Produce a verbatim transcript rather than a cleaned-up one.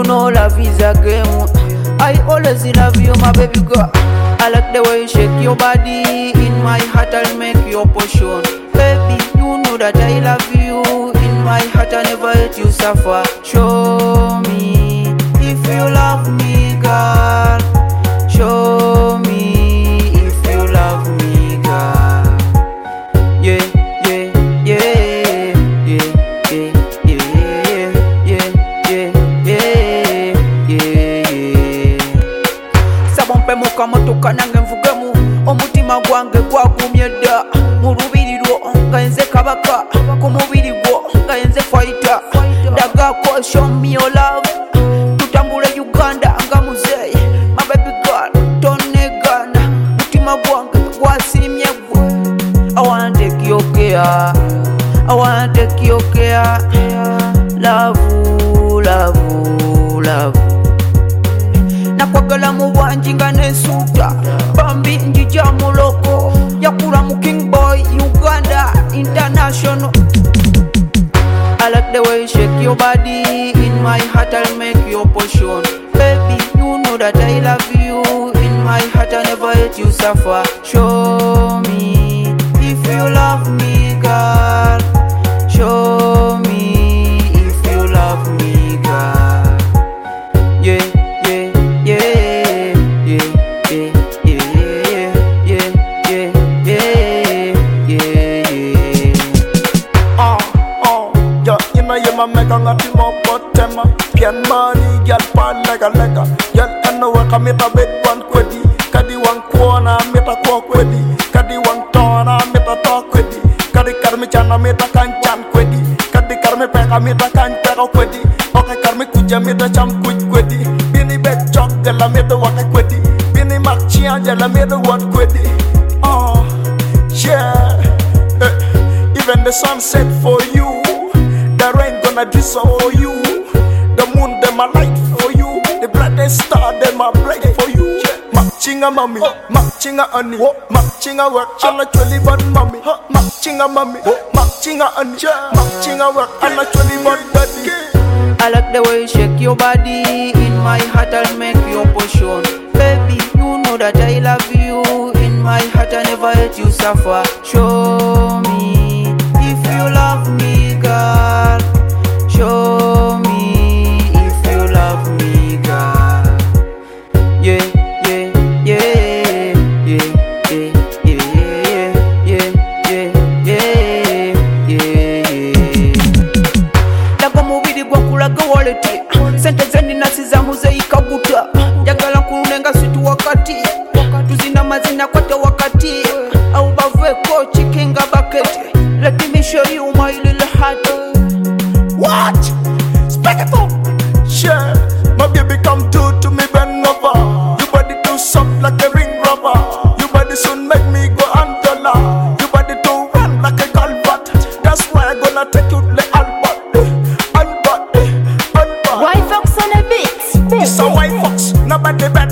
You know love is a game. I always love you, my baby girl. I like the way you shake your body. In my heart I'll make your portion. Baby, you know that I love you. In my heart I never let you suffer. Show me if you love me, girl. Show me if you love me, girl. Yeah, yeah, yeah, yeah, yeah, yeah, yeah, yeah, yeah, yeah. Sabompe muka motoka nange nvugemu. Omutima gwange gwagumye dda. Mu lubiri lwo nga nze kabaka. Ku mubiri gwo nga nze fighter. Dagako show me your love. Tutambule Uganda nga muzeyi. My baby girl, tonegana. Mutima gwange gwasirimye gwe. I wanna take your care. I wanna take your care. Love, love, love. Nakwagala mu bwanji nga nesuuta. Bambi njija muloko. Yakula mu King Boy, Uganda International. I like the way you shake your body. In my heart I'll make your portion. Baby, you know that I love you. In my heart I never let you suffer. Show me if you love me, girl. Show me if you love me, girl. Yeah, yeah, yeah, yeah, yeah, yeah, yeah, yeah, yeah, yeah, yeah. Oh, oh, yeah, you know you ma make a ngati mo potema. Pian money, girl, pan like a lega. Girl, I know I can make a bed one quiddy. Kadi one corner, make a talk quiddy. Kadi one corner, make a talk quiddy. Kadi karmi chana, make a kanchan quiddy. Kadi karmi peka, make a kanchan quiddy. Okay, karmi kuja, make a cham quid quiddy. Bini bed chok, jala make the water quiddy. Bini machia, jala make the one quiddy. Oh, yeah. Eh, even the sun set for you. The rain gonna drizzle for you. The moon, them a light for you. The brightest star, them a bright for you. Machinga mommy, machinga honey, machinga work, chana choli bad mommy, machinga mommy, machinga honey, machinga work, chana choli bad daddy. I like the way you shake your body. In my heart I'll make your portion. Baby, you know that I love you. In my heart I never let you suffer. Show me if you love me, girl. Show me if you love me, girl. Yeah, yeah, yeah, yeah, yeah, yeah, yeah, yeah, yeah, yeah. Lago mubiri gwa kulaga waleti. Sente zendi nasi za muzeyi kaguta. Jagala kunenga situ wakati. Tuzina mazina kwate wakati. Au bave kochi kinga baketi. Let me show you my little heart. What? Speak it up. Yeah, my baby come to to me bend over. Your body too soft like a ring rubber. Your body soon make me go under. Your body too run like a calvert. That's why I'm gonna take you to the Albert, Albert, Albert. White Fox on a beat. It's a white fox, nobody better.